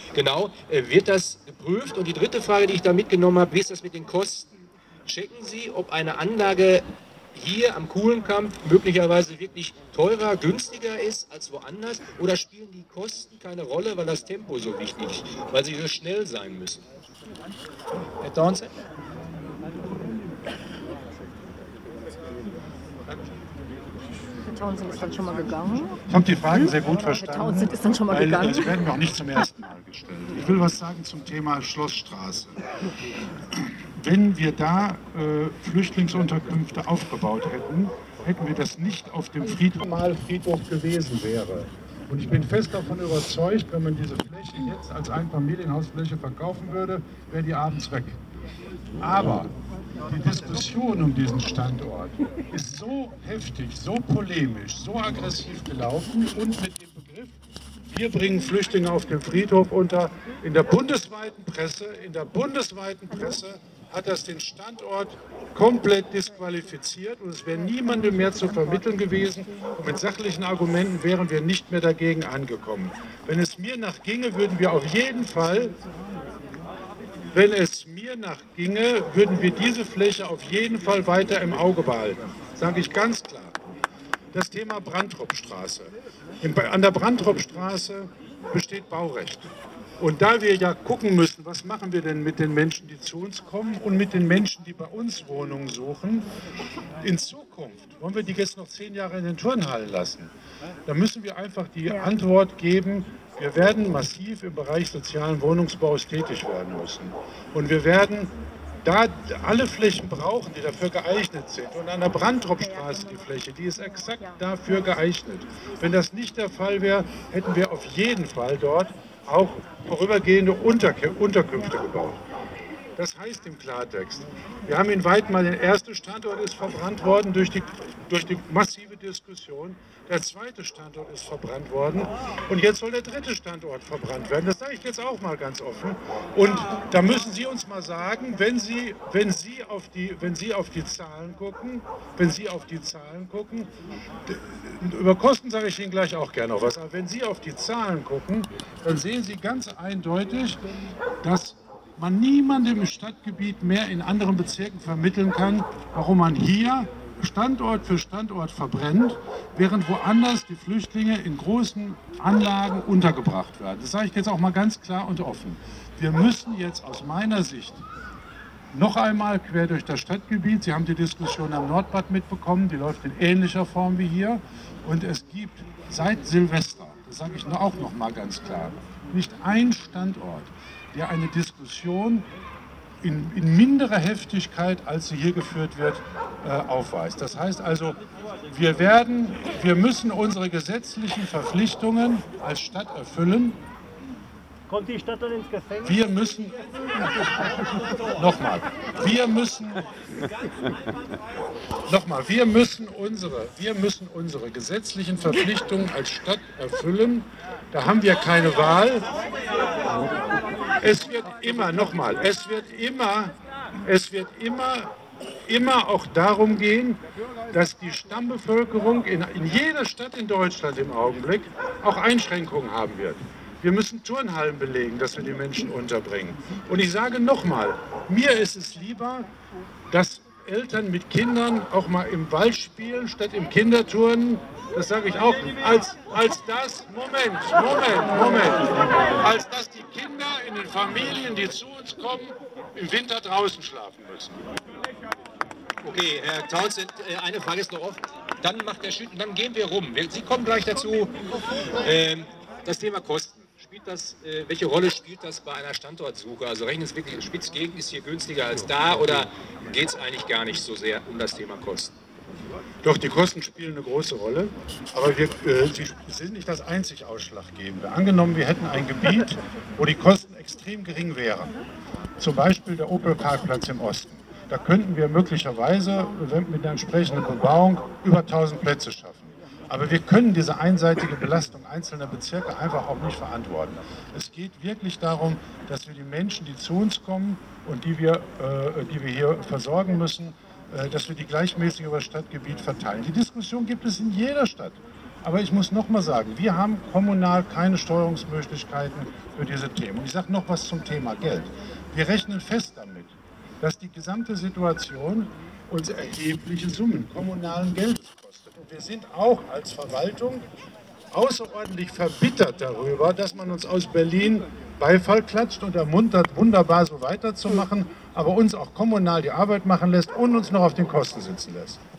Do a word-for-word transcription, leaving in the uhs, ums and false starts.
Genau, äh, wird das geprüft? Und die dritte Frage, die ich da mitgenommen habe, wie ist das mit den Kosten? Checken Sie, ob eine Anlage hier am Kuhlenkamp möglicherweise wirklich teurer, günstiger ist als woanders? Oder spielen die Kosten keine Rolle, weil das Tempo so wichtig ist, weil sie so schnell sein müssen? Herr Townsend? Herr Townsend ist dann schon mal gegangen. Ich habe die Fragen sehr gut verstanden. Herr Townsend ist dann schon mal weil, gegangen. Sie werden mir auch nicht zum ersten Mal gestellt. Ich will was sagen zum Thema Schlossstraße. Wenn wir da äh, Flüchtlingsunterkünfte aufgebaut hätten, hätten wir das nicht auf dem Friedhof, mal Friedhof gewesen wäre. Und ich bin fest davon überzeugt, wenn man diese Fläche jetzt als Einfamilienhausfläche verkaufen würde, wäre die abends weg. Aber die Diskussion um diesen Standort ist so heftig, so polemisch, so aggressiv gelaufen und mit dem Begriff, wir bringen Flüchtlinge auf dem Friedhof unter. In der bundesweiten Presse, in der bundesweiten Presse hat das den Standort komplett disqualifiziert und es wäre niemandem mehr zu vermitteln gewesen. Und mit sachlichen Argumenten wären wir nicht mehr dagegen angekommen. Wenn es mir nach ginge, würden wir auf jeden Fall, wenn es mir nach ginge, würden wir diese Fläche auf jeden Fall weiter im Auge behalten. Sage ich ganz klar. Das Thema Brantrop-Straße. An der Brantrop-Straße besteht Baurecht. Und da wir ja gucken müssen, was machen wir denn mit den Menschen, die zu uns kommen und mit den Menschen, die bei uns Wohnungen suchen, in Zukunft, wollen wir die jetzt noch zehn Jahre in den Turnhallen lassen? Da müssen wir einfach die ja. Antwort geben, wir werden massiv im Bereich sozialen Wohnungsbaus tätig werden müssen. Und wir werden da alle Flächen brauchen, die dafür geeignet sind. Und an der Brantrop-Straße die Fläche, die ist exakt dafür geeignet. Wenn das nicht der Fall wäre, hätten wir auf jeden Fall dort auch vorübergehende Unterkünfte gebaut. Das heißt im Klartext, wir haben in Weidmar, der erste Standort ist verbrannt worden durch die, durch die massive Diskussion. Der zweite Standort ist verbrannt worden und jetzt soll der dritte Standort verbrannt werden. Das sage ich jetzt auch mal ganz offen. Und da müssen Sie uns mal sagen, wenn Sie, wenn Sie, auf, die, wenn Sie auf die Zahlen gucken, wenn Sie auf die Zahlen gucken, über Kosten sage ich Ihnen gleich auch gerne noch was, aber wenn Sie auf die Zahlen gucken, dann sehen Sie ganz eindeutig, dass man niemandem im Stadtgebiet mehr in anderen Bezirken vermitteln kann, warum man hier Standort für Standort verbrennt, während woanders die Flüchtlinge in großen Anlagen untergebracht werden. Das sage ich jetzt auch mal ganz klar und offen. Wir müssen jetzt aus meiner Sicht noch einmal quer durch das Stadtgebiet, Sie haben die Diskussion am Nordbad mitbekommen, die läuft in ähnlicher Form wie hier, und es gibt seit Silvester, das sage ich auch noch mal ganz klar, nicht ein Standort, der eine Diskussion in, in minderer Heftigkeit, als sie hier geführt wird, äh, aufweist. Das heißt also, wir werden, wir müssen unsere gesetzlichen Verpflichtungen als Stadt erfüllen. Kommt die Stadt dann ins Gefängnis? Wir müssen, nochmal, wir müssen, nochmal, wir müssen unsere, wir müssen unsere gesetzlichen Verpflichtungen als Stadt erfüllen. Da haben wir keine Wahl. Es wird immer, nochmal, es wird immer, es wird immer, immer auch darum gehen, dass die Stammbevölkerung in, in jeder Stadt in Deutschland im Augenblick auch Einschränkungen haben wird. Wir müssen Turnhallen belegen, dass wir die Menschen unterbringen. Und ich sage nochmal, mir ist es lieber, dass Eltern mit Kindern auch mal im Wald spielen, statt im Kinderturnen. Das sage ich auch, als, als das, Moment, Moment, Moment, als dass die Kinder in den Familien, die zu uns kommen, im Winter draußen schlafen müssen. Okay, Herr Townsend, eine Frage ist noch offen. Dann macht der Schütten, dann gehen wir rum. Sie kommen gleich dazu. Ähm, das Thema Kosten. Spielt das, äh, welche Rolle spielt das bei einer Standortsuche? Also rechnen es wirklich, Spitzgegend ist hier günstiger als da oder geht es eigentlich gar nicht so sehr um das Thema Kosten? Doch, die Kosten spielen eine große Rolle, aber wir, äh, sie sind nicht das einzig Ausschlaggebende. Angenommen, wir hätten ein Gebiet, wo die Kosten extrem gering wären, zum Beispiel der Opel-Parkplatz im Osten. Da könnten wir möglicherweise mit der entsprechenden Bebauung über tausend Plätze schaffen. Aber wir können diese einseitige Belastung einzelner Bezirke einfach auch nicht verantworten. Es geht wirklich darum, dass wir die Menschen, die zu uns kommen und die wir, äh, die wir hier versorgen müssen, äh, dass wir die gleichmäßig über das Stadtgebiet verteilen. Die Diskussion gibt es in jeder Stadt. Aber ich muss noch mal sagen, wir haben kommunal keine Steuerungsmöglichkeiten für diese Themen. Und ich sage noch was zum Thema Geld. Wir rechnen fest damit, dass die gesamte Situation uns erhebliche Summen kommunalen Geldes kostet. Und wir sind auch als Verwaltung außerordentlich verbittert darüber, dass man uns aus Berlin Beifall klatscht und ermuntert, wunderbar so weiterzumachen, aber uns auch kommunal die Arbeit machen lässt und uns noch auf den Kosten sitzen lässt.